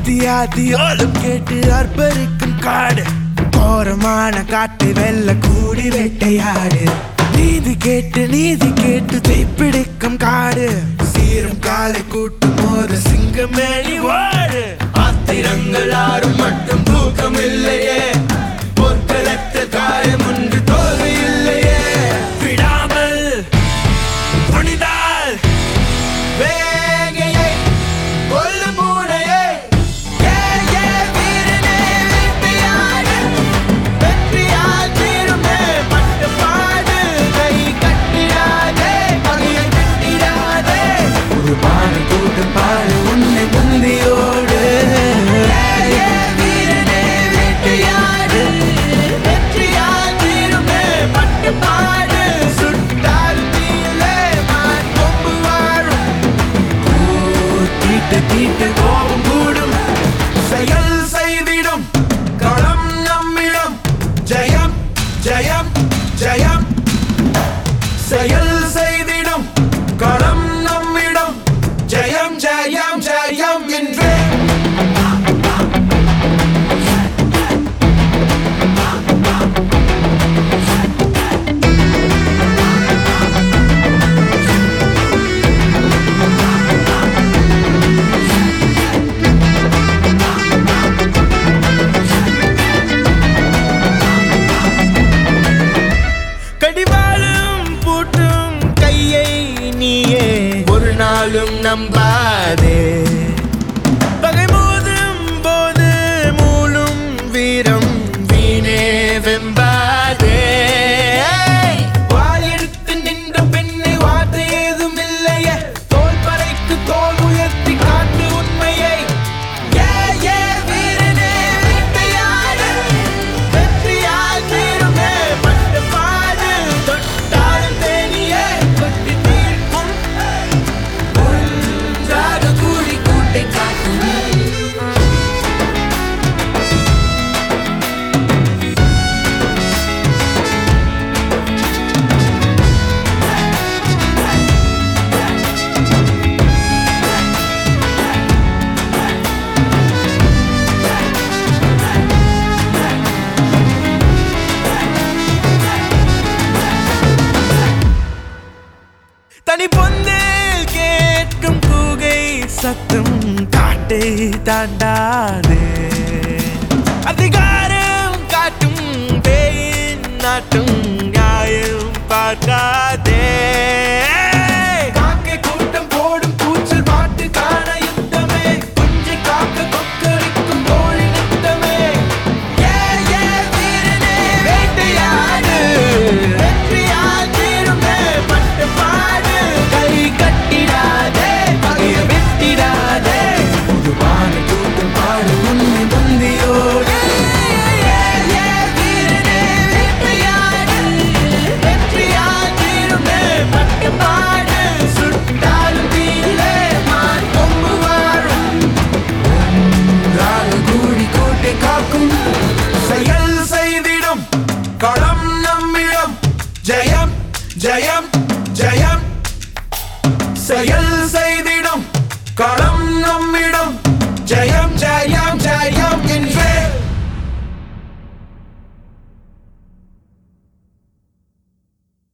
ஆதியோலும் கேட்டு அர்ப்பரிக்கும் காடு கோரமான காட்டை வெல்ல கூடி வேட்டையாடு நீதி கேட்டு தீப்பிடிக்கும் காடு சீரும் காலை கூட்டும் போது சிங்கமேனி வாடு ஆத்திரங்கள் ஆறும் மட்டும் தூக்கம் இல்லையே பொற்களற்ற காயம் ஒன்று தோல்வி இல்லையே விடாமல் புனிதால் வேகையை கொல்லும் பூனையை வீரனே வேட்டையாடு வெற்றியால் தீருமே பட்டு பாடு கை கட்டிடாதே பகையை கட்டிடாதே ஒரு பானை கூட்டம் பாடு உன்னை முந்தியோடு வீரனே வேட்டையாடு வெற்றியால் தீருமே பட்டு பாடு சுட்டால் தீயிலே மான் கொம்பு வாழும் தீட்டு கோபம் கூடும் செயல் செய்திடும் களம் நம்மிடம் ஜெயம் ஜெயம் ஜெயம் செயல் செய்திடும் களம் நம்மிடம் ஜெயம் ஜெயம் ஜெயம் என்றே கடிவாளும் பூட்டும் கையை நீயே ஒரு நாளும் நம்பாதே பகை மோதும் போது மூளும் வீரம் வீணே வெம்பாதே வாயெடுத்து நின்ற பெண்ணை வார்த்தை ஏதும் இல்லையே தோல் பறைக்கு தோல் உயர்த்தி காட்டு உண்மையை வீரனே வேட்டையாடு வெற்றியால் தீருமே பட்டு பாடு தொட்டாலும் தேனியே கொட்டி தீர்க்கும் ஒன்றாக கூடி கூட்டை காக்கும் தனி பொந்தில் கேட்கும் கூகை சத்தம் காட்டை தாண்டாதே அதிகாரம் காட்டும் பேயின் நாட்டும் நியாயம் பார்க்காதே காக்கை கூட்டம் போடும் கூச்சல் பாட்டு காண யுத்தமே குஞ்சை காக்க கொக்கரிக்கும் கோழி நித்தமே வீரனே வேட்டையாடு வெற்றியால் தீருமே பட்டு பாடு கை கட்டிடாதே பகையை வெட்டிடாதே ஒரு பானை கூட்டம் பாடு உன்னை முந்தியோடு வீரனே வேட்டையாடு வெற்றியால் தீருமே பட்டு பாடு சுட்டாலும் தீயிலே மான் கொம்பு வாழும் ஒன்றாக கூடி கூட்டை காக்கும் செயல் செய்திடும் களம் நம்மிடம் ஜெயம் ஜெயம் ஜெயம் செயல் செய்திடும் களம் நம்மிடம் ஜெயம் ஜெயம் ஜெயம்